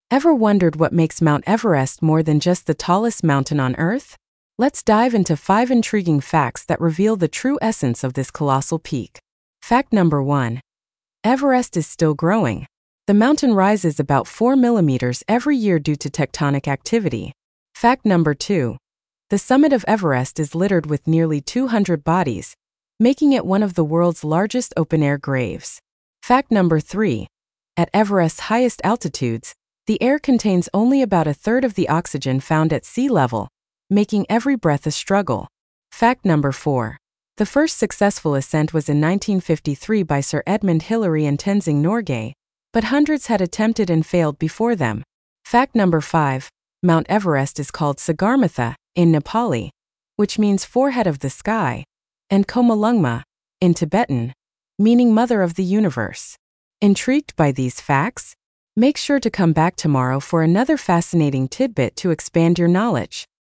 Ever wondered what makes Mount Everest more than just the tallest mountain on Earth? Let's dive into 5 intriguing facts that reveal the true essence of this colossal peak. Fact number 1. Everest is still growing. The mountain rises about 4 millimeters every year due to tectonic activity. Fact number 2. The summit of Everest is littered with nearly 200 bodies, making it one of the world's largest open-air graves. Fact number 3. At Everest's highest altitudes, the air contains only about a third of the oxygen found at sea level, making every breath a struggle. Fact number 4. The first successful ascent was in 1953 by Sir Edmund Hillary and Tenzing Norgay, but hundreds had attempted and failed before them. Fact number 5. Mount Everest is called Sagarmatha in Nepali, which means forehead of the sky, and Komalungma in Tibetan, meaning mother of the universe. Intrigued by these facts? Make sure to come back tomorrow for another fascinating tidbit to expand your knowledge.